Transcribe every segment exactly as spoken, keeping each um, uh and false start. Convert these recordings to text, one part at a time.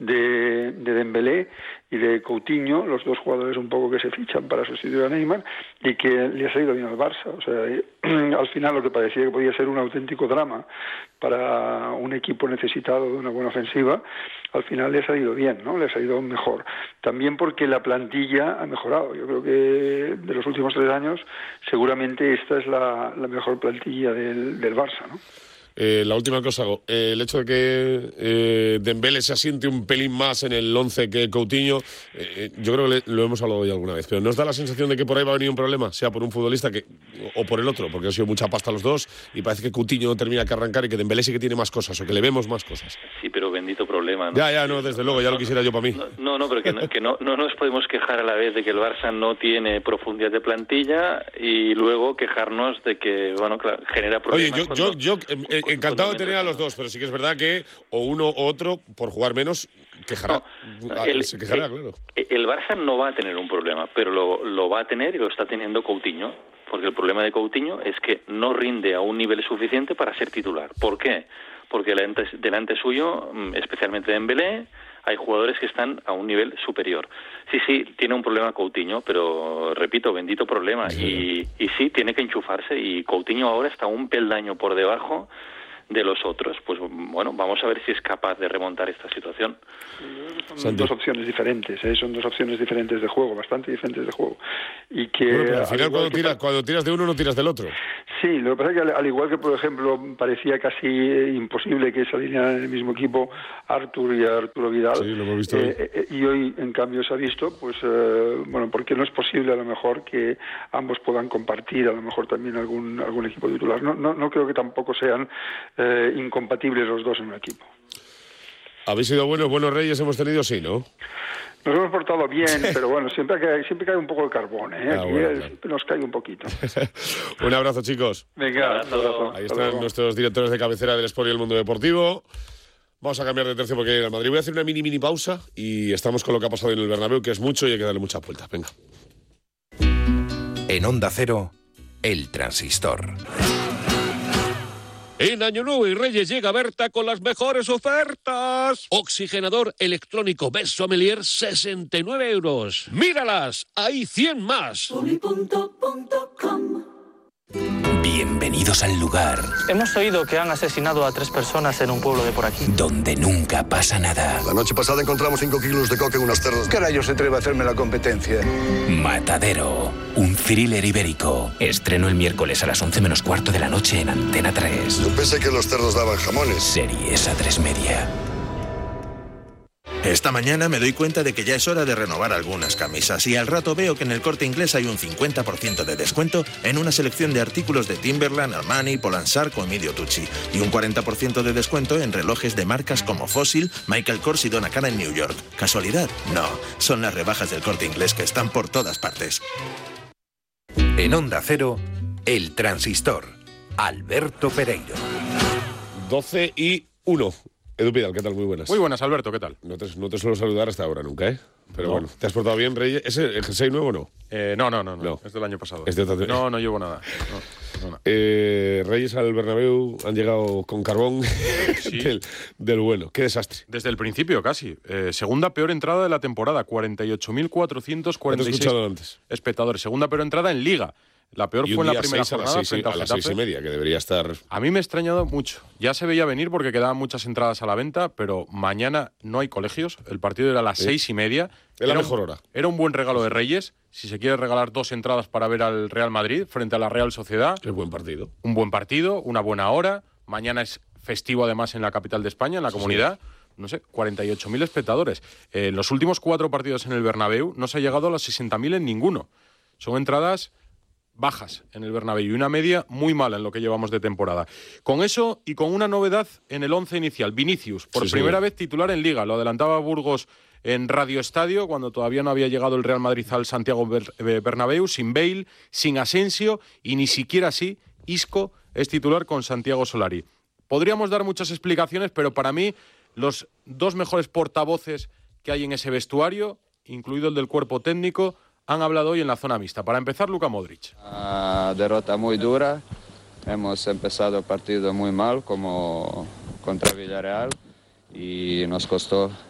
de, de Dembélé y de Coutinho, los dos jugadores un poco que se fichan para sustituir a Neymar, y que le ha salido bien al Barça. O sea, al final lo que parecía que podía ser un auténtico drama para un equipo necesitado de una buena ofensiva, al final le ha salido bien, ¿no? Le ha salido mejor. También porque la plantilla ha mejorado. Yo creo que de los últimos tres años seguramente esta es la, la mejor plantilla del, del Barça, ¿no? Eh, la última cosa, eh, el hecho de que eh, Dembélé se asiente un pelín más en el once que Coutinho, eh, yo creo que le, lo hemos hablado ya alguna vez, pero ¿nos da la sensación de que por ahí va a venir un problema? Sea por un futbolista que o por el otro, porque ha sido mucha pasta los dos y parece que Coutinho no termina que arrancar y que Dembélé sí que tiene más cosas o que le vemos más cosas. Sí, pero bendito problema, ¿no? Ya, ya, no, desde luego, ya lo quisiera yo para mí. No, no, no pero que, no, que no, no nos podemos quejar a la vez de que el Barça no tiene profundidad de plantilla y luego quejarnos de que, bueno, claro, genera problemas. Oye, yo, cuando, yo, yo eh, encantado de tener a los dos, pero sí que es verdad que o uno o otro, por jugar menos, quejará. No, el, se quejará, el, claro. El Barça no va a tener un problema, pero lo, lo va a tener y lo está teniendo Coutinho, porque el problema de Coutinho es que no rinde a un nivel suficiente para ser titular. ¿Por qué? Porque delante, delante suyo, especialmente Dembélé, hay jugadores que están a un nivel superior. Sí, sí, tiene un problema Coutinho, pero repito, bendito problema. Sí. Y, y sí, tiene que enchufarse y Coutinho ahora está un peldaño por debajo de los otros. Pues bueno, vamos a ver si es capaz de remontar esta situación. Son Santi. dos opciones diferentes, ¿eh? Son dos opciones diferentes de juego, bastante diferentes de juego. Y que bueno, pero al final al cuando, tiras, que... cuando tiras de uno no tiras del otro. Sí, lo que pasa es que al, al igual que, por ejemplo, parecía casi imposible que se alinearan en el mismo equipo Artur y Arturo Vidal. Sí, lo hemos visto eh, eh, y hoy, en cambio, se ha visto, pues, eh, bueno, porque no es posible a lo mejor que ambos puedan compartir, a lo mejor también algún algún equipo titular. No, no, no creo que tampoco sean eh, incompatibles los dos en un equipo. ¿Habéis sido buenos, buenos reyes hemos tenido? Sí, ¿no? Nos hemos portado bien, pero bueno, siempre cae, siempre cae un poco el carbón, ¿eh? Ah, Aquí bueno, es, claro. nos cae un poquito. Un abrazo, chicos. Venga, un abrazo. Ahí están nuestros directores de cabecera del Sport y el Mundo Deportivo. Vamos a cambiar de tercio porque hay que ir al Madrid. Voy a hacer una mini, mini pausa y estamos con lo que ha pasado en el Bernabéu, que es mucho y hay que darle muchas vueltas. Venga. En Onda Cero, El Transistor. En Año Nuevo y Reyes llega Berta con las mejores ofertas. Oxigenador electrónico Best Sommelier, sesenta y nueve euros. ¡Míralas! ¡Hay cien más! Bienvenidos al lugar. Hemos oído que han asesinado a tres personas en un pueblo de por aquí. Donde nunca pasa nada. La noche pasada encontramos cinco kilos de coca en unas cerdas. ¿Qué rayos se atreve a hacerme la competencia? Matadero, un thriller ibérico. Estreno el miércoles a las once menos cuarto de la noche en Antena tres. Yo pensé que los cerdos daban jamones. Series A tres Media. Esta mañana me doy cuenta de que ya es hora de renovar algunas camisas y al rato veo que en el Corte Inglés hay un cincuenta por ciento de descuento en una selección de artículos de Timberland, Armani, Polansar o Emilio Tucci y un cuarenta por ciento de descuento en relojes de marcas como Fossil, Michael Kors y Donna Karan en New York. ¿Casualidad? No, son las rebajas del Corte Inglés que están por todas partes. En Onda Cero, El Transistor. Alberto Pereiro. doce y uno. Edu Pidal, ¿qué tal? Muy buenas. Muy buenas, Alberto, ¿qué tal? No te, no te suelo saludar hasta ahora nunca, ¿eh? Pero no. Bueno, ¿te has portado bien, Reyes? ¿Ese el jersey nuevo o no? Eh, no, no, no, no, no. Es del año pasado. Es de otra... No, no llevo nada. No, no, no. Eh, Reyes al Bernabéu han llegado con carbón sí. del, del bueno. Qué desastre. Desde el principio, casi. Eh, segunda peor entrada de la temporada, cuarenta y ocho mil cuatrocientos cuarenta y seis antes? espectadores. Segunda peor entrada en Liga. La peor fue en la primera jornada a las, seis, frente al a las seis y media, que debería estar... A mí me ha extrañado mucho. Ya se veía venir porque quedaban muchas entradas a la venta, pero mañana no hay colegios. El partido era a las ¿Sí? seis y media. Es la mejor hora. Era un buen regalo de Reyes. Si se quiere regalar dos entradas para ver al Real Madrid frente a la Real Sociedad. Es buen partido. Un buen partido, una buena hora. Mañana es festivo además en la capital de España, en la sí, comunidad. Sí. No sé, cuarenta y ocho mil espectadores. Eh, en los últimos cuatro partidos en el Bernabéu no se ha llegado a los sesenta mil en ninguno. Son entradas bajas en el Bernabéu y una media muy mala en lo que llevamos de temporada. Con eso y con una novedad en el once inicial, Vinicius, por sí, primera sí. vez titular en Liga. Lo adelantaba Burgos en Radio Estadio cuando todavía no había llegado el Real Madrid al Santiago Bernabéu, sin Bale, sin Asensio y ni siquiera así Isco es titular con Santiago Solari. Podríamos dar muchas explicaciones, pero para mí los dos mejores portavoces que hay en ese vestuario, incluido el del cuerpo técnico, han hablado hoy en la zona mixta. Para empezar, Luka Modric. Una derrota muy dura. Hemos empezado el partido muy mal, como contra Villarreal, y nos costó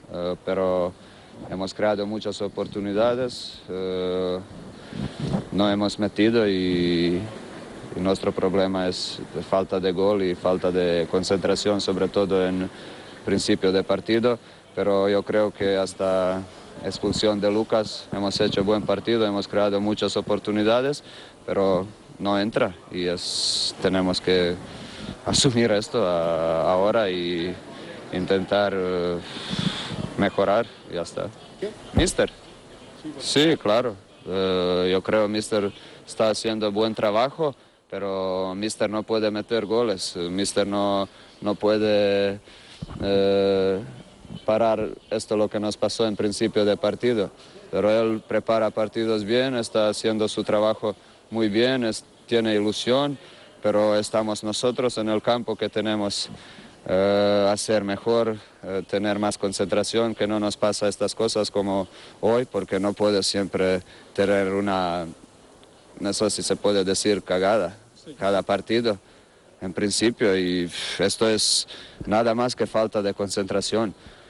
uh, pero hemos creado muchas oportunidades, uh, no hemos metido y, y nuestro problema es de falta de gol y falta de concentración, sobre todo en principio de partido, pero yo creo que hasta expulsión de Lucas hemos hecho buen partido, hemos creado muchas oportunidades, pero no entra y es, tenemos que asumir esto a, ahora y intentar uh, mejorar y ya está. ¿Qué? Mister. Sí, claro. Uh, yo creo que Mister está haciendo buen trabajo, pero Mister no puede meter goles. Mister no, no puede uh, parar esto lo que nos pasó en principio de partido. Pero él prepara partidos bien, está haciendo su trabajo muy bien, es, tiene ilusión, pero estamos nosotros en el campo que tenemos uh, hacer mejor, uh, tener más concentración, que no nos pasa estas cosas como hoy, porque no puedo siempre tener una, no sé si se puede decir cagada, cada partido en principio, y esto es nada más que falta de concentración.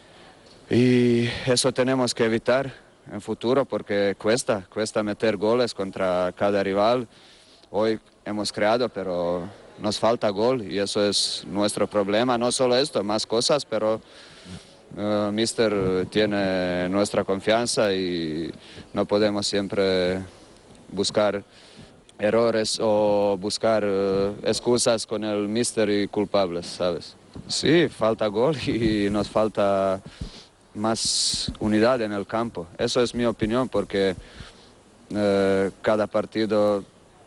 Y eso tenemos que evitar en futuro porque cuesta, cuesta meter goles contra cada rival. Hoy hemos creado, pero nos falta gol y eso es nuestro problema. No solo esto, más cosas, pero uh, Mister tiene nuestra confianza y no podemos siempre buscar errores o buscar uh, excusas con el Mister y culpables, ¿sabes? Sí, falta gol y nos falta más unidad en el campo. Eso es mi opinión porque uh, cada partido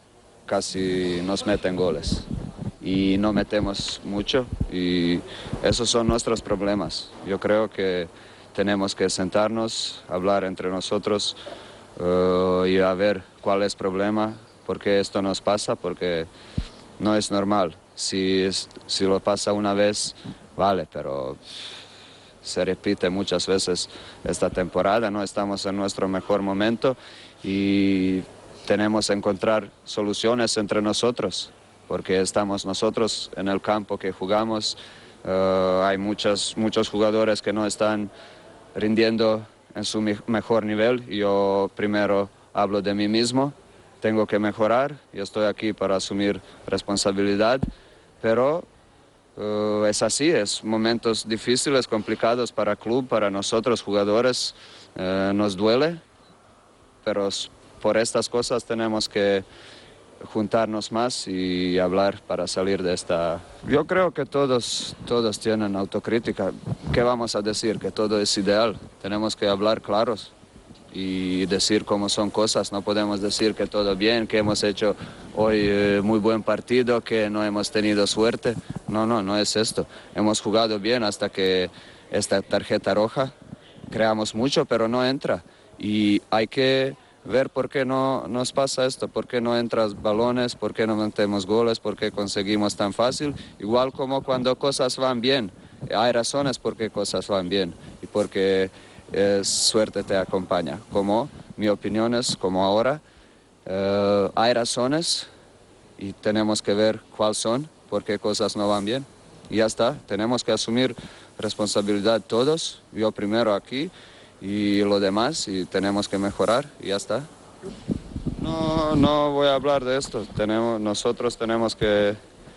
casi nos meten goles y no metemos mucho y esos son nuestros problemas. Yo creo que tenemos que sentarnos, hablar entre nosotros uh, y a ver cuál es el problema, por qué esto nos pasa, porque no es normal. Si, es, si lo pasa una vez, vale, pero se repite muchas veces esta temporada, no estamos en nuestro mejor momento y tenemos que encontrar soluciones entre nosotros, porque estamos nosotros en el campo que jugamos, uh, hay muchos, muchos jugadores que no están rindiendo en su mejor nivel. Yo primero hablo de mí mismo, tengo que mejorar, yo estoy aquí para asumir responsabilidad, pero Uh, es así, es momentos difíciles, complicados para el club, para nosotros jugadores, uh, nos duele, pero por estas cosas tenemos que juntarnos más y hablar para salir de esta. Yo creo que todos, todos tienen autocrítica. ¿Qué vamos a decir? Que todo es ideal. Tenemos que hablar claros y decir cómo son cosas. No podemos decir que todo bien, que hemos hecho hoy eh, muy buen partido, que no hemos tenido suerte. No, no, no es esto. Hemos jugado bien hasta que esta tarjeta roja, creamos mucho, pero no entra. Y hay que ver por qué no nos pasa esto, por qué no entran balones, por qué no metemos goles, por qué conseguimos tan fácil. Igual como cuando cosas van bien. Hay razones por qué cosas van bien y porque Eh, suerte te acompaña. Como mi opinión es, como ahora, eh, hay razones y tenemos que ver cuáles son, por qué cosas no van bien. Y ya está, tenemos que asumir responsabilidad todos, yo primero aquí y lo demás, y tenemos que mejorar y ya está. No, no voy a hablar de esto, tenemos, nosotros tenemos que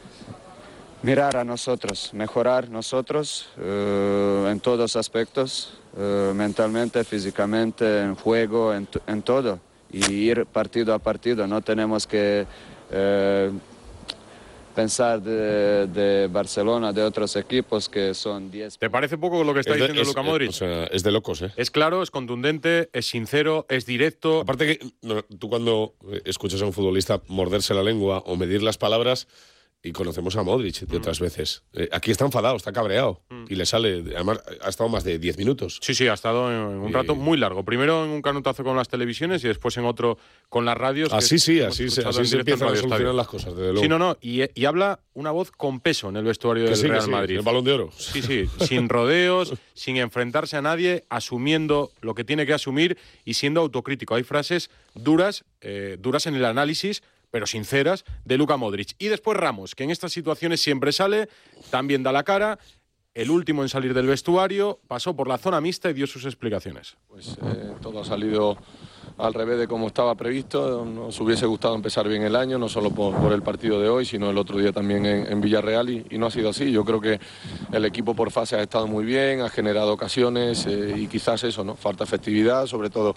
mirar a nosotros, mejorar nosotros uh, en todos aspectos, uh, mentalmente, físicamente, en juego, en, en todo, y ir partido a partido. No tenemos que uh, pensar de, de Barcelona, de otros equipos que son diez. ¿Te parece poco lo que está es de, diciendo es, Luka Modric? O sea, es de locos, ¿eh? Es claro, es contundente, es sincero, es directo. Aparte que no, tú cuando escuchas a un futbolista morderse la lengua o medir las palabras, y conocemos a Modric de otras mm. veces. Eh, aquí está enfadado, está cabreado. Mm. Y le sale... Además, ha estado más de diez minutos. Sí, sí, ha estado en un rato muy largo. Primero en un canutazo con las televisiones y después en otro con las radios. Así sí, así, se, así se empiezan a solucionar las cosas, desde luego. Sí, no, no. Y, y habla una voz con peso en el vestuario del sí, Real sí, Madrid. El Balón de Oro. Sí, sí. Sin rodeos, sin enfrentarse a nadie, asumiendo lo que tiene que asumir y siendo autocrítico. Hay frases duras, eh, duras en el análisis, pero sinceras, de Luka Modric. Y después Ramos, que en estas situaciones siempre sale, también da la cara el último en salir del vestuario, pasó por la zona mixta y dio sus explicaciones. Pues eh, todo ha salido al revés de como estaba previsto. Nos hubiese gustado empezar bien el año, no solo por, por el partido de hoy, sino el otro día también en, en Villarreal, y, y no ha sido así. Yo creo que el equipo por fase ha estado muy bien, ha generado ocasiones eh, y quizás eso, ¿no? Falta efectividad, sobre todo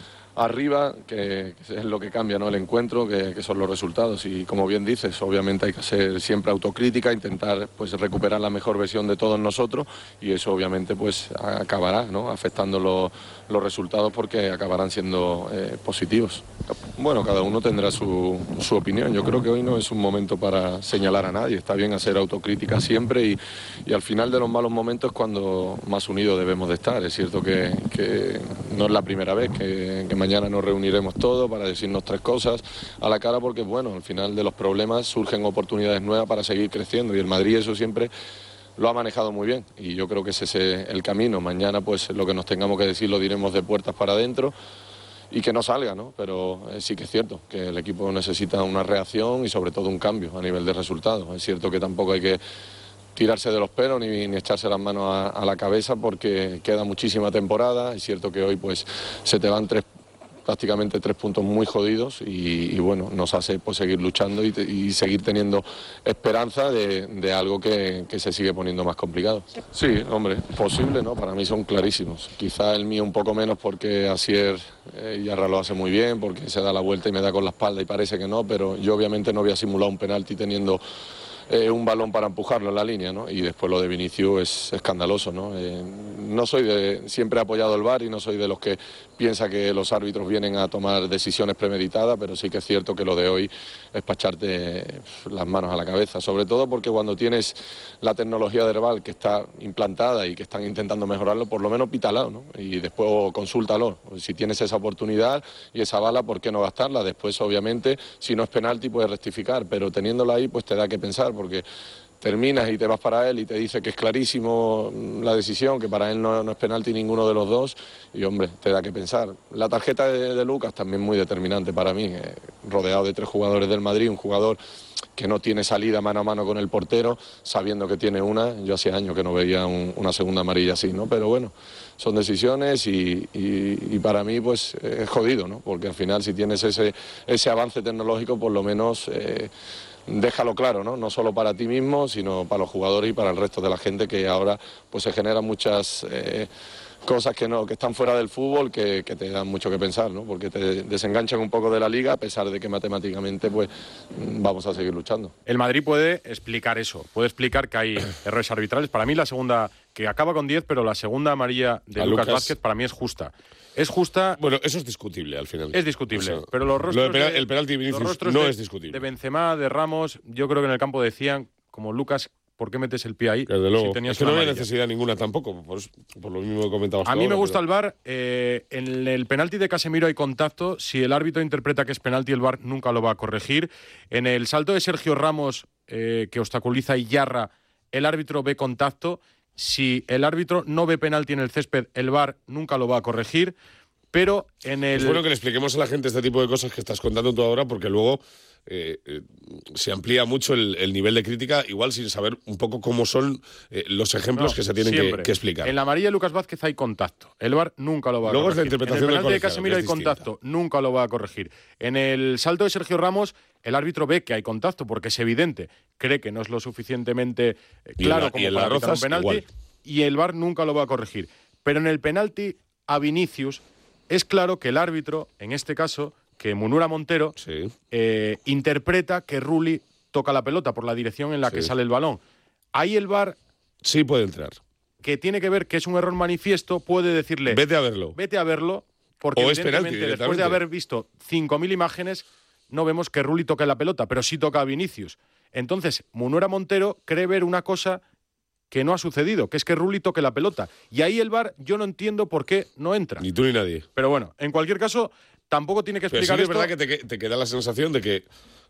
arriba, que, que es lo que cambia, ¿no? El encuentro, que, que son los resultados. Y como bien dices, obviamente hay que hacer siempre autocrítica, intentar pues recuperar la mejor versión de todos nosotros, y eso obviamente pues acabará, ¿no? Afectando lo, los resultados, porque acabarán siendo eh, positivos. Bueno, cada uno tendrá su, su opinión. Yo creo que hoy no es un momento para señalar a nadie. Está bien hacer autocrítica siempre, y, y al final de los malos momentos es cuando más unidos debemos de estar. Es cierto que, que no es la primera vez que, que mañana nos reuniremos todos para decirnos tres cosas a la cara, porque bueno, al final de los problemas surgen oportunidades nuevas para seguir creciendo, y el Madrid eso siempre lo ha manejado muy bien, y yo creo que ese es el camino. Mañana pues lo que nos tengamos que decir lo diremos de puertas para adentro, y que no salga, ¿no? Pero eh, sí que es cierto que el equipo necesita una reacción y sobre todo un cambio a nivel de resultados. Es cierto que tampoco hay que tirarse de los pelos ni, ni echarse las manos a, a la cabeza, porque queda muchísima temporada. Es cierto que hoy pues se te van tres prácticamente tres puntos muy jodidos, y, y bueno, nos hace pues seguir luchando y, te, y seguir teniendo esperanza de, de algo que, que se sigue poniendo más complicado. Sí, hombre, posible, ¿no? Para mí son clarísimos. Quizá el mío un poco menos, porque Asier eh, Yarra lo hace muy bien, porque se da la vuelta y me da con la espalda y parece que no, pero yo obviamente no voy a simular un penalti teniendo Eh, un balón para empujarlo en la línea, ¿no? Y después lo de Vinicius es escandaloso, ¿no? Eh, no soy de... Siempre he apoyado el V A R y no soy de los que piensa que los árbitros vienen a tomar decisiones premeditadas, pero sí que es cierto que lo de hoy es para echarte las manos a la cabeza, sobre todo porque cuando tienes la tecnología del V A R que está implantada y que están intentando mejorarlo, por lo menos pítalo, ¿no? Y después consúltalo. Si tienes esa oportunidad y esa bala, ¿por qué no gastarla? Después, obviamente, si no es penalti, puedes rectificar, pero teniéndola ahí, pues te da que pensar, porque terminas y te vas para él y te dice que es clarísimo la decisión, que para él no, no es penalti ninguno de los dos, y hombre, te da que pensar. La tarjeta de, de Lucas también muy determinante para mí, eh, rodeado de tres jugadores del Madrid, un jugador que no tiene salida mano a mano con el portero, sabiendo que tiene una. Yo hace años que no veía un, una segunda amarilla así, ¿no? Pero bueno, son decisiones y, y, y para mí pues es jodido, ¿no? Porque al final si tienes ese, ese avance tecnológico, por lo menos Eh, déjalo claro, ¿no? No solo para ti mismo, sino para los jugadores y para el resto de la gente, que ahora pues se generan muchas eh, cosas que no que están fuera del fútbol, que, que te dan mucho que pensar, ¿no? Porque te desenganchan un poco de la liga, a pesar de que matemáticamente pues vamos a seguir luchando. El Madrid puede explicar eso, puede explicar que hay errores arbitrales. Para mí la segunda, que acaba con diez, pero la segunda amarilla de A Lucas, Lucas Vázquez para mí es justa. Es justa. Bueno, eso es discutible al final. Es discutible, O sea, pero los rostros lo de penal, de, el penalti de Vinicius no de, es discutible. De Benzema, de Ramos, yo creo que en el campo decían, como Lucas, ¿por qué metes el pie ahí? Desde luego. Si tenías es que no una había amarilla. necesidad ninguna tampoco, por, por lo mismo que comentabas. A mí me ahora, gusta pero... el V A R. Eh, en el penalti de Casemiro hay contacto. Si el árbitro interpreta que es penalti, el V A R nunca lo va a corregir. En el salto de Sergio Ramos, eh, que obstaculiza a Yarra, el árbitro ve contacto. Si el árbitro no ve penalti en el césped, el V A R nunca lo va a corregir. Pero en el... Es bueno que le expliquemos a la gente este tipo de cosas que estás contando tú ahora, porque luego eh, eh, se amplía mucho el, el nivel de crítica, igual sin saber un poco cómo son eh, los ejemplos No, que se tienen que, que explicar. En la amarilla de Lucas Vázquez hay contacto. El V A R nunca lo va a Luego corregir. es la interpretación en el penalti del de Casemiro hay colegiado, que es contacto. Nunca lo va a corregir. En el salto de Sergio Ramos, el árbitro ve que hay contacto porque es evidente. Cree que no es lo suficientemente eh, Y claro en la- y como en para las pitar un rozas, penalti. igual. Y el V A R nunca lo va a corregir. Pero en el penalti a Vinicius es claro que el árbitro, en este caso, que Munura Montero, sí. eh, interpreta que Rulli toca la pelota por la dirección en la Sí. que sale el balón. Ahí el V A R... Sí puede entrar. Que tiene que ver que es un error manifiesto, puede decirle... Vete a verlo. Vete a verlo, porque O es penalti evidentemente después directamente. de haber visto cinco mil imágenes, no vemos que Rulli toque la pelota, pero sí toca a Vinicius. Entonces, Munura Montero cree ver una cosa que no ha sucedido, que es que Rulli toque la pelota. Y ahí el V A R, yo no entiendo por qué no entra. Ni tú ni nadie. Pero bueno, en cualquier caso, tampoco tiene que Pero sí explicar que es esto. verdad que te, te queda la sensación de que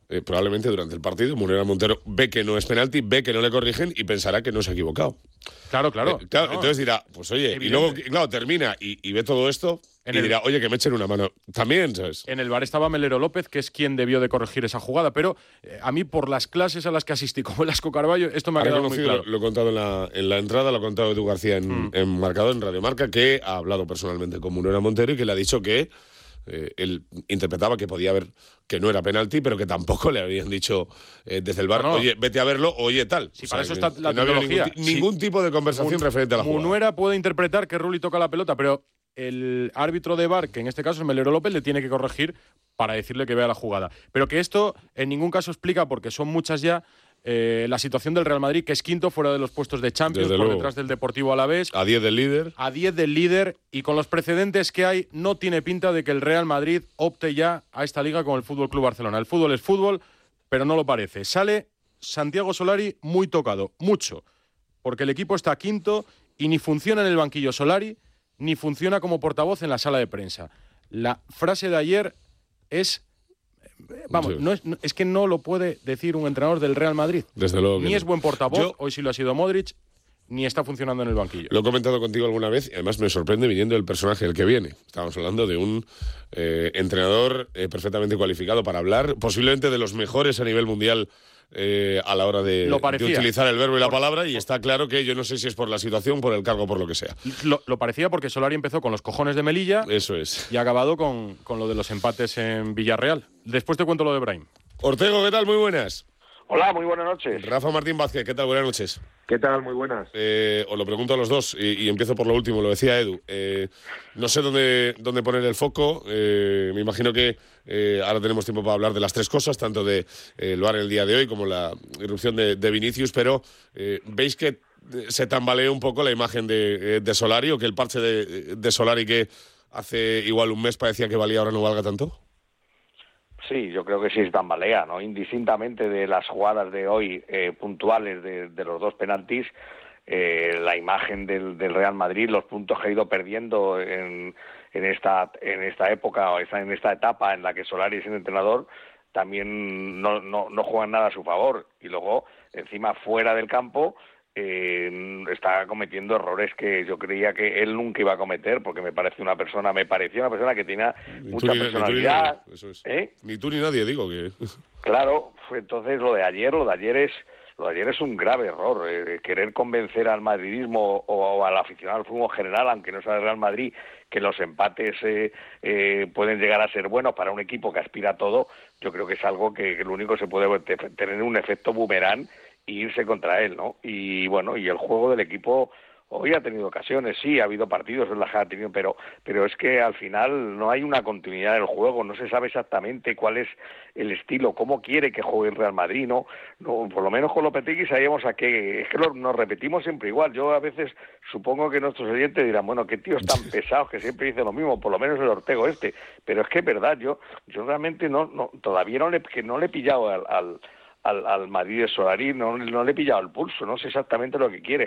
eh, probablemente durante el partido, Munera Montero ve que no es penalti, ve que no le corrigen y pensará que no se ha equivocado. Claro, claro. Eh, claro no. Entonces dirá, pues oye, Evidente. y luego, claro, termina y, y ve todo esto En y el- dirá, oye, que me echen una mano. También, ¿sabes? En el V A R estaba Melero López, que es quien debió de corregir esa jugada, pero eh, a mí, por las clases a las que asistí con Velasco Carballo, esto me ha Ha quedado muy reconocido, claro. lo, lo he contado en la, en la entrada, lo ha contado Edu García en, Mm. en Marcador, en Radio Marca, que ha hablado personalmente con Munera Montero y que le ha dicho que eh, él interpretaba que podía haber, que no era penalti, pero que tampoco le habían dicho eh, desde el V A R, No, no. oye, vete a verlo, oye, tal. Si O para sea, eso que- está la que no había tecnología. Ningún, ti- ningún Si- tipo de conversación Mun- referente a la jugada. Munuera puede interpretar que Rulli toca la pelota, pero el árbitro de V A R, que en este caso es Melero López, le tiene que corregir para decirle que vea la jugada. Pero que esto en ningún caso explica, porque son muchas ya, eh, la situación del Real Madrid, que es quinto fuera de los puestos de Champions, Desde por luego. detrás del Deportivo Alavés. A diez del líder. A diez del líder, y con los precedentes que hay, no tiene pinta de que el Real Madrid opte ya a esta liga con el Fútbol Club Barcelona. El fútbol es fútbol, pero no lo parece. Sale Santiago Solari muy tocado, mucho, porque el equipo está quinto y ni funciona en el banquillo Solari, ni funciona como portavoz en la sala de prensa. La frase de ayer es... Vamos, Sí. no es, no- es que no lo puede decir un entrenador del Real Madrid. Desde luego que Ni no. es buen portavoz, Yo- hoy sí lo ha sido Modric, ni está funcionando en el banquillo. Lo he comentado contigo alguna vez y además me sorprende viniendo el personaje del que viene. Estamos hablando de un eh, entrenador eh, perfectamente cualificado para hablar, posiblemente de los mejores a nivel mundial eh, a la hora de, Lo de parecía. utilizar el verbo y la palabra, y está claro que yo no sé si es por la situación, por el cargo, por lo que sea. Lo, lo parecía porque Solari empezó con los cojones de Melilla Eso es. y ha acabado con, con lo de los empates en Villarreal. Después te cuento lo de Brahim. Ortego, ¿qué tal? Muy buenas. Hola, muy buenas noches. Rafa Martín Vázquez, ¿qué tal? Buenas noches. ¿Qué tal? Muy buenas. Eh, os lo pregunto a los dos y, y empiezo por lo último, lo decía Edu. Eh, no sé dónde, dónde poner el foco. Eh, me imagino que eh, ahora tenemos tiempo para hablar de las tres cosas, tanto de eh, el V A R el día de hoy como la irrupción de, de Vinicius, pero eh, ¿veis que se tambalea un poco la imagen de, de Solari, o que el parche de, de Solari que hace igual un mes parecía que valía ahora no valga tanto? Sí, yo creo que sí es tambalea, ¿no? Indistintamente de las jugadas de hoy eh, puntuales de, de los dos penaltis, eh, la imagen del, del Real Madrid, los puntos que ha ido perdiendo en, en esta en esta época o esta- en esta etapa en la que Solari es el entrenador, también no, no, no juegan nada a su favor. Y luego, encima, fuera del campo, eh, está cometiendo errores que yo creía que él nunca iba a cometer, porque me parece una persona, me parecía una persona que tenía Ni tú mucha ni- ni tú ni personalidad. nadie, eso es. ¿Eh? Ni tú ni nadie, digo que... Claro, fue entonces lo de ayer, lo de ayer es lo de ayer es un grave error, eh, querer convencer al madridismo o, o al aficionado al fútbol general, aunque no sea el Real Madrid, que los empates eh, eh, pueden llegar a ser buenos para un equipo que aspira a todo. Yo creo que es algo que, que lo único que se puede te- tener un efecto boomerang y irse contra él, ¿no? Y bueno, y el juego del equipo hoy ha tenido ocasiones, sí, ha habido partidos en los que ha tenido, pero pero es que al final no hay una continuidad del juego, no se sabe exactamente cuál es el estilo, cómo quiere que juegue el Real Madrid, ¿no? no por lo menos con Lopetegui sabíamos a qué, es que lo, nos repetimos siempre igual. Yo a veces supongo que nuestros oyentes dirán, bueno, qué tíos tan pesados que siempre dicen lo mismo, por lo menos el Ortego este, pero es que es verdad, yo yo realmente no, no todavía no le, que no le he pillado al, al Al, al Madrid de Solari, no, no le he pillado el pulso, no sé exactamente lo que quiere.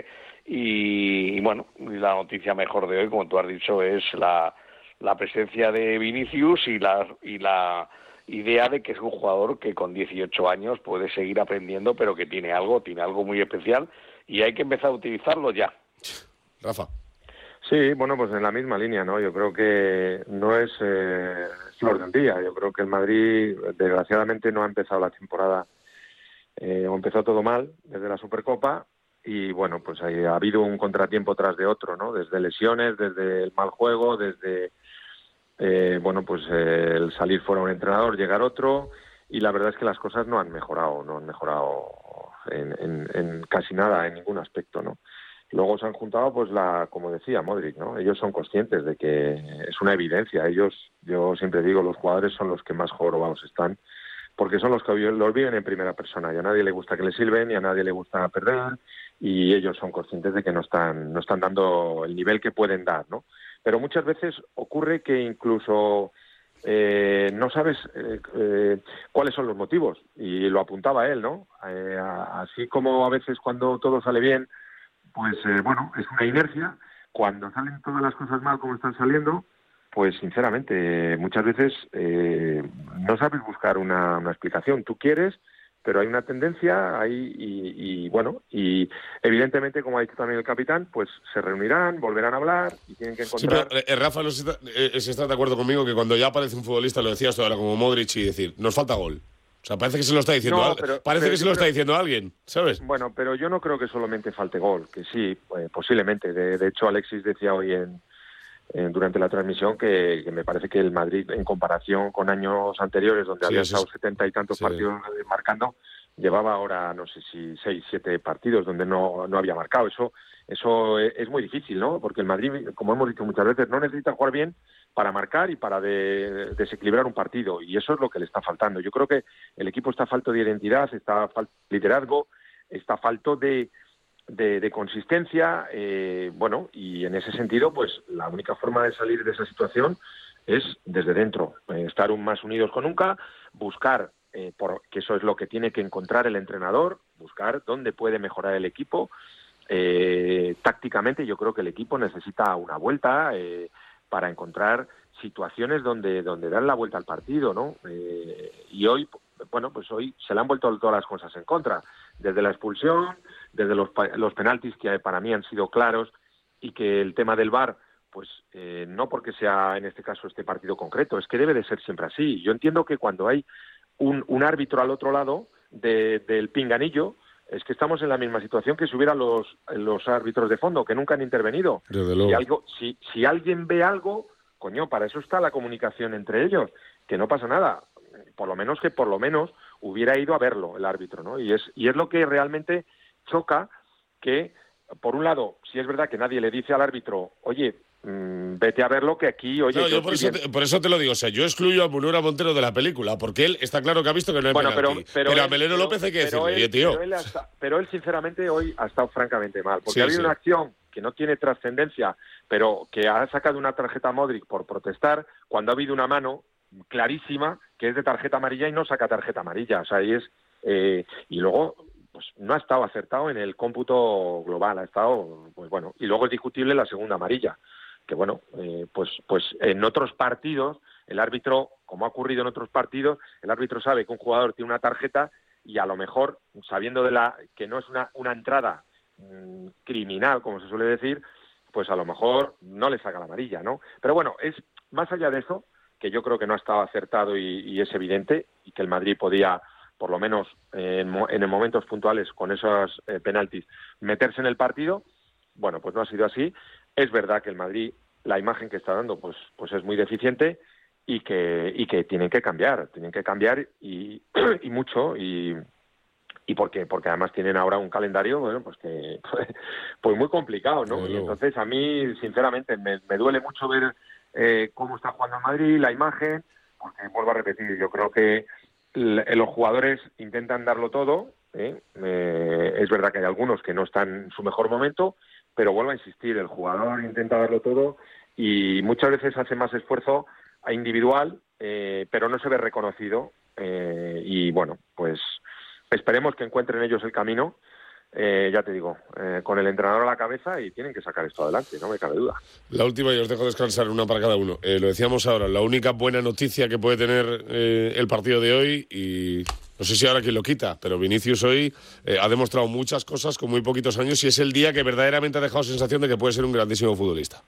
Y, y bueno, la noticia mejor de hoy, como tú has dicho, es la, la presencia de Vinicius y la, y la idea de que es un jugador que con dieciocho años puede seguir aprendiendo, pero que tiene algo, tiene algo muy especial y hay que empezar a utilizarlo ya. Rafa. Sí, bueno, pues en la misma línea, ¿no? Yo creo que no es eh, flor del día. Yo creo que el Madrid, desgraciadamente, no ha empezado la temporada. Eh, empezó todo mal desde la Supercopa y bueno, pues ahí ha habido un contratiempo tras de otro, ¿no? Desde lesiones, desde el mal juego, desde eh, bueno, pues eh, el salir fuera un entrenador, llegar otro, y la verdad es que las cosas no han mejorado, no han mejorado en, en, en casi nada, en ningún aspecto, ¿no? Luego se han juntado, pues la, como decía Modric, ¿no? Ellos son conscientes de que es una evidencia. Ellos, yo siempre digo, los jugadores son los que más jorobados están, porque son los que los viven en primera persona, y a nadie le gusta que le sirven y a nadie le gusta perder, y ellos son conscientes de que no están no están dando el nivel que pueden dar, ¿no? Pero muchas veces ocurre que incluso eh, no sabes eh, eh, cuáles son los motivos, y lo apuntaba él, ¿no? Eh, así como a veces cuando todo sale bien, pues eh, bueno, es una inercia. Cuando salen todas las cosas mal como están saliendo, pues sinceramente, muchas veces eh, no sabes buscar una, una explicación. Tú quieres, pero hay una tendencia ahí y, y bueno, y evidentemente, como ha dicho también el capitán, pues se reunirán, volverán a hablar y tienen que encontrar... Sí, pero, eh, Rafa, no sé si está, eh, si está de acuerdo conmigo que cuando ya aparece un futbolista, lo decías tú ahora, como Modric, y decir, nos falta gol. O sea, parece que se lo está diciendo, No, a, pero- parece pero que se yo lo está creo- diciendo a alguien, ¿sabes? Bueno, pero yo no creo que solamente falte gol, que sí, eh, posiblemente. De, de hecho, Alexis decía hoy en, en- durante la transmisión que, que me parece que el Madrid, en comparación con años anteriores, donde Sí, había eso estado es- setenta y tantos sí. partidos eh, marcando, llevaba ahora, no sé si seis, siete partidos donde no, no había marcado. Eso, eso es, es muy difícil, ¿no? Porque el Madrid, como hemos dicho muchas veces, no necesita jugar bien para marcar y para de- desequilibrar un partido, y eso es lo que le está faltando. Yo creo que el equipo está falto de identidad, está falto de liderazgo, está falto de, de, de consistencia, eh, bueno, y en ese sentido, pues la única forma de salir de esa situación es desde dentro, eh, estar un más unidos con nunca, buscar, eh, por, que eso es lo que tiene que encontrar el entrenador, buscar dónde puede mejorar el equipo. Eh, tácticamente yo creo que el equipo necesita una vuelta, eh, para encontrar situaciones donde donde dar la vuelta al partido, ¿no? Eh, y hoy, bueno, pues hoy se le han vuelto todas las cosas en contra, desde la expulsión, desde los, pa- los penaltis que para mí han sido claros, y que el tema del V A R, pues eh, no porque sea en este caso este partido concreto, es que debe de ser siempre así. Yo entiendo que cuando hay un, un árbitro al otro lado de- del pinganillo, es que estamos en la misma situación que si hubiera los, los árbitros de fondo, que nunca han intervenido. Desde Si, luego. algo, si, si alguien ve algo, coño, para eso está la comunicación entre ellos, que no pasa nada. Por lo menos que por lo menos hubiera ido a verlo el árbitro, ¿no? Y es, y es lo que realmente choca, que por un lado, si es verdad que nadie le dice al árbitro, oye, mmm, vete a verlo, que aquí, oye... No, yo yo por estoy eso, bien. te, por eso te lo digo. O sea, yo excluyo a Munera Montero de la película, porque él está claro que ha visto que no hay Bueno, penalti. pero, pero, pero a él- Melero pero- López hay que pero decirle, él- oye, tío. Pero él, ha esta- pero él, sinceramente, hoy ha estado francamente mal. Porque Sí, ha habido sí. una acción que no tiene trascendencia, pero que ha sacado una tarjeta a Modric por protestar, cuando ha habido una mano clarísima que es de tarjeta amarilla y no saca tarjeta amarilla. O sea, ahí es... eh, y luego, pues no ha estado acertado en el cómputo global. Ha estado, pues bueno... Y luego es discutible la segunda amarilla. Que bueno, eh, pues, pues en otros partidos, el árbitro, como ha ocurrido en otros partidos, el árbitro sabe que un jugador tiene una tarjeta y a lo mejor, sabiendo de la que no es una, una entrada mmm, criminal, como se suele decir, pues a lo mejor no le saca la amarilla, ¿no? Pero bueno, es más allá de eso, que yo creo que no ha estado acertado y, y es evidente, y que el Madrid podía, por lo menos eh, en, mo- en momentos puntuales, con esos eh, penaltis, meterse en el partido. Bueno, pues no ha sido así. Es verdad que el Madrid, la imagen que está dando, pues, pues es muy deficiente, y que, y que tienen que cambiar, tienen que cambiar y, y mucho, y, y porque, porque además tienen ahora un calendario, bueno, pues que pues, pues muy complicado, ¿no? Desde Y luego. entonces a mí, sinceramente, me, me duele mucho ver eh, cómo está jugando el Madrid, la imagen, porque vuelvo a repetir, yo creo que l- los jugadores intentan darlo todo, ¿eh? Eh, es verdad que hay algunos que no están en su mejor momento, pero vuelvo a insistir, el jugador intenta darlo todo y muchas veces hace más esfuerzo a individual, eh, pero no se ve reconocido, eh, y bueno, pues esperemos que encuentren ellos el camino, eh, ya te digo, eh, con el entrenador a la cabeza, y tienen que sacar esto adelante, no me cabe duda. La última, y os dejo descansar, una para cada uno. Eh, lo decíamos ahora, la única buena noticia que puede tener eh, el partido de hoy, y no sé si ahora quién lo quita, pero Vinicius hoy eh, ha demostrado muchas cosas con muy poquitos años, y es el día que verdaderamente ha dejado sensación de que puede ser un grandísimo futbolista.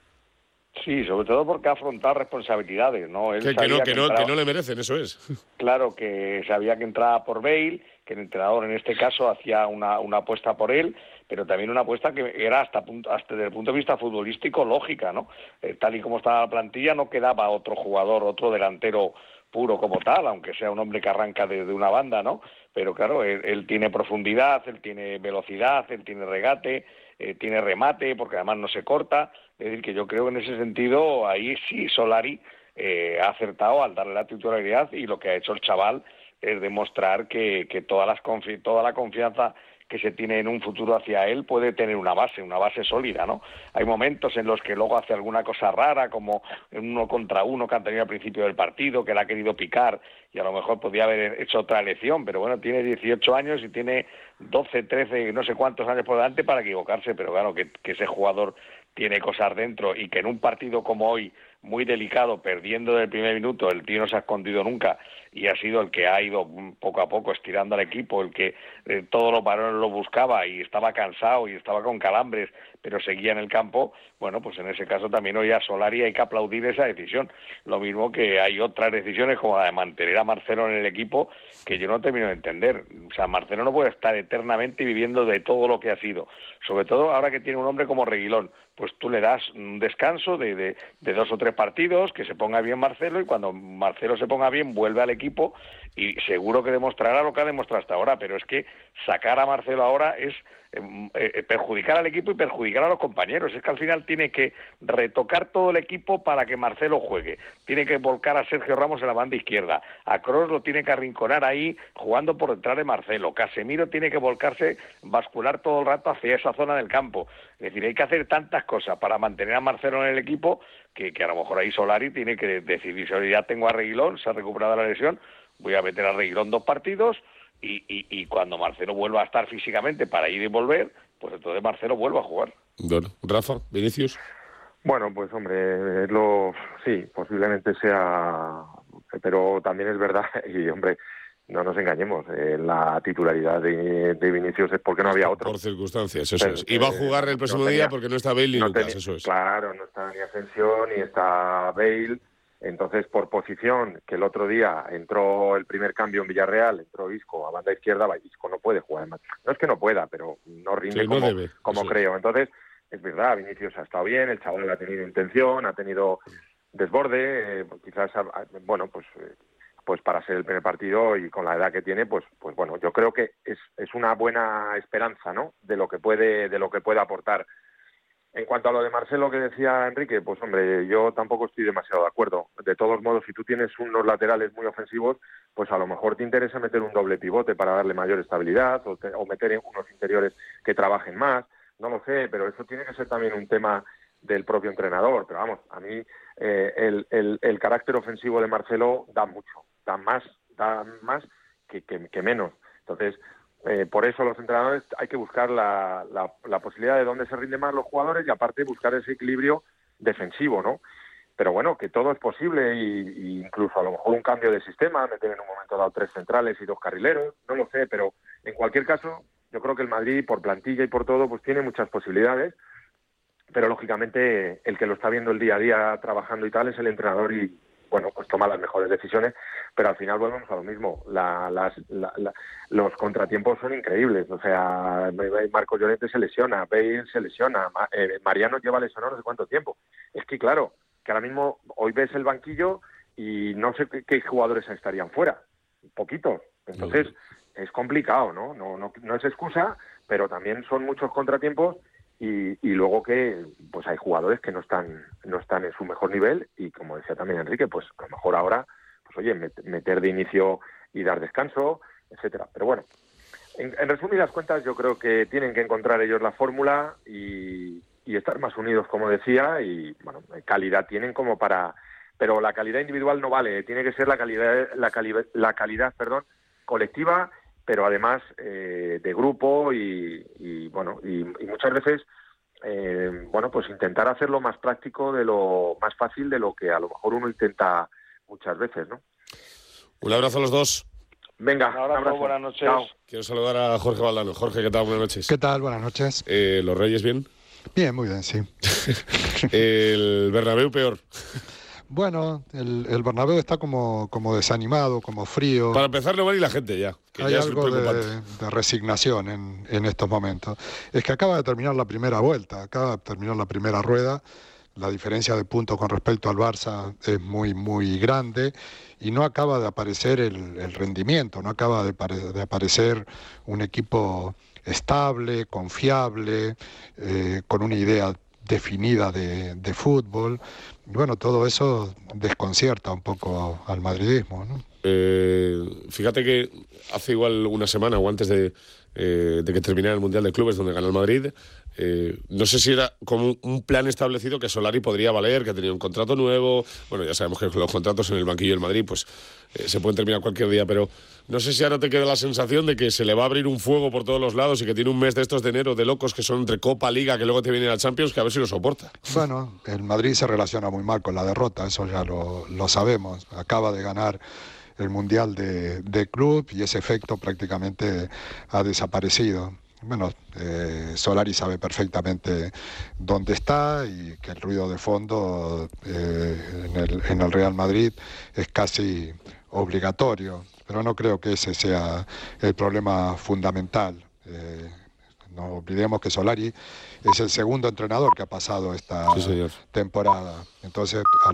Sí, sobre todo porque ha afrontado responsabilidades, ¿no? Él Que, que sabía no, que, no, entraba- que no le merecen, eso es. Claro, que sabía que entraba por Bale, que el entrenador en este caso hacía una, una apuesta por él, pero también una apuesta que era hasta, punto, hasta desde el punto de vista futbolístico lógica, ¿no? Eh, tal y como estaba la plantilla, no quedaba otro jugador, otro delantero puro como tal, aunque sea un hombre que arranca desde una banda, ¿no? Pero claro, él, él tiene profundidad, él tiene velocidad, él tiene regate, eh, tiene remate, porque además no se corta. Es decir, que yo creo que en ese sentido, ahí sí Solari eh, ha acertado al darle la titularidad, y lo que ha hecho el chaval es demostrar que, que todas las confi- toda la confianza que se tiene en un futuro hacia él puede tener una base, una base sólida, ¿no? Hay momentos en los que luego hace alguna cosa rara, como en uno contra uno que han tenido al principio del partido, que le ha querido picar y a lo mejor podía haber hecho otra elección, pero bueno, tiene dieciocho años y tiene doce, trece, no sé cuántos años por delante para equivocarse, pero claro, que, que ese jugador tiene cosas dentro y que en un partido como hoy muy delicado, perdiendo del primer minuto, el tío no se ha escondido nunca y ha sido el que ha ido poco a poco estirando al equipo, el que eh, todos los varones lo buscaba y estaba cansado y estaba con calambres, pero seguía en el campo. Bueno, pues en ese caso también hoy a Solari hay que aplaudir esa decisión. Lo mismo que hay otras decisiones como la de mantener a Marcelo en el equipo, que yo no termino de entender. O sea, Marcelo no puede estar eternamente viviendo de todo lo que ha sido. Sobre todo ahora que tiene un hombre como Reguilón, pues tú le das un descanso de, de, de dos o tres partidos, que se ponga bien Marcelo, y cuando Marcelo se ponga bien vuelve al equipo y seguro que demostrará lo que ha demostrado hasta ahora. Pero es que sacar a Marcelo ahora es eh, eh, perjudicar al equipo y perjudicar a los compañeros. Es que al final tiene que retocar todo el equipo para que Marcelo juegue. Tiene que volcar a Sergio Ramos en la banda izquierda. A Kroos lo tiene que arrinconar ahí jugando por detrás de Marcelo. Casemiro tiene que volcarse, bascular todo el rato hacia esa zona del campo. Es decir, hay que hacer tantas cosas para mantener a Marcelo en el equipo que, que a lo mejor ahí Solari tiene que decidir. Si ya tengo a Reguilón, se ha recuperado la lesión, voy a meter a Reguilón dos partidos y, y, y cuando Marcelo vuelva a estar físicamente para ir y volver, pues entonces Marcelo vuelva a jugar. Bueno, Rafa, Vinicius. Bueno, pues hombre, es lo sí, posiblemente sea, pero también es verdad, y hombre, no nos engañemos, eh, la titularidad de, de Vinicius es porque no había otro. Por circunstancias, eso Pero, es. Y va a jugar el próximo no tenía, día porque no está Bale ni no Lucas, tenía, eso es. Claro, no está ni Asensio ni está Bale. Entonces, por posición, que el otro día entró el primer cambio en Villarreal, entró Isco a banda izquierda, Isco no puede jugar. No es que no pueda, pero no rinde sí, como, no debe, como creo. Entonces, es verdad, Vinicius ha estado bien, el chaval ha tenido intención, ha tenido desborde, eh, quizás, bueno, pues eh, pues para ser el primer partido y con la edad que tiene, pues pues bueno, yo creo que es es una buena esperanza, ¿no?, de lo que puede de lo que puede aportar. En cuanto a lo de Marcelo que decía Enrique, pues hombre, yo tampoco estoy demasiado de acuerdo. De todos modos, si tú tienes unos laterales muy ofensivos, pues a lo mejor te interesa meter un doble pivote para darle mayor estabilidad o, te, o meter unos interiores que trabajen más. No lo sé, pero eso tiene que ser también un tema del propio entrenador. Pero vamos, a mí eh, el, el, el carácter ofensivo de Marcelo da mucho, da más, da más que, que, que menos. Entonces, Eh, por eso los entrenadores hay que buscar la, la, la posibilidad de dónde se rinden más los jugadores y aparte buscar ese equilibrio defensivo, ¿no? Pero bueno, que todo es posible y, y incluso a lo mejor un cambio de sistema, meter en un momento dado tres centrales y dos carrileros, no lo sé, pero en cualquier caso yo creo que el Madrid por plantilla y por todo pues tiene muchas posibilidades, pero lógicamente el que lo está viendo el día a día trabajando y tal es el entrenador y bueno, pues toma las mejores decisiones, pero al final volvemos a lo mismo. La, las, la, la, los contratiempos son increíbles. O sea, Marco Llorente se lesiona, Bale se lesiona, eh, Mariano lleva lesionado no sé cuánto tiempo. Es que claro, que ahora mismo hoy ves el banquillo y no sé qué, qué jugadores estarían fuera. Poquitos. Entonces, es complicado, ¿no? No, no, no es excusa, pero también son muchos contratiempos. Y, y luego que pues hay jugadores que no están no están en su mejor nivel y como decía también Enrique, pues a lo mejor ahora pues oye, meter de inicio y dar descanso, etcétera. Pero bueno, en, en resumidas cuentas yo creo que tienen que encontrar ellos la fórmula y, y estar más unidos, como decía, y bueno, calidad tienen como para, pero la calidad individual no vale, tiene que ser la calidad la calidad la calidad, perdón, colectiva, pero además eh, de grupo y, y bueno y, y muchas veces eh, bueno pues intentar hacerlo más práctico de lo más fácil de lo que a lo mejor uno intenta muchas veces, ¿no? Un abrazo a los dos. Venga, un abrazo, un abrazo. Buenas noches. Chao. Quiero saludar a Jorge Valdano. Jorge, ¿qué tal? Buenas noches. ¿Qué tal? Buenas noches. Eh, ¿Los Reyes bien? Bien, muy bien, sí. El Bernabéu peor. Bueno, el, el Bernabéu está como, como desanimado, como frío. Para empezar, no va ni la gente ya. Que Hay ya algo es de, de resignación en, en estos momentos. Es que acaba de terminar la primera vuelta, acaba de terminar la primera rueda. La diferencia de puntos con respecto al Barça es muy, muy grande y no acaba de aparecer el, el rendimiento, no acaba de, pare, de aparecer un equipo estable, confiable, eh, con una idea definida de, de fútbol. Bueno, todo eso desconcierta un poco al madridismo, ¿no? Eh, fíjate que hace igual una semana o antes de, eh, de que terminara el Mundial de Clubes donde ganó el Madrid, Eh, no sé si era como un plan establecido que Solari podría valer, que tenía un contrato nuevo. Bueno, ya sabemos que los contratos en el banquillo del Madrid pues eh, se pueden terminar cualquier día, pero no sé si ahora te queda la sensación de que se le va a abrir un fuego por todos los lados y que tiene un mes de estos de enero de locos que son entre Copa, Liga, que luego te viene la Champions, que a ver si lo soporta. Bueno, el Madrid se relaciona muy mal con la derrota, eso ya lo, lo sabemos. Acaba de ganar el Mundial de, de Club y ese efecto prácticamente ha desaparecido. Bueno, eh, Solari sabe perfectamente dónde está y que el ruido de fondo eh, en, el, en el Real Madrid es casi obligatorio, pero no creo que ese sea el problema fundamental. Eh, no olvidemos que Solari es el segundo entrenador que ha pasado esta sí, señor. temporada, entonces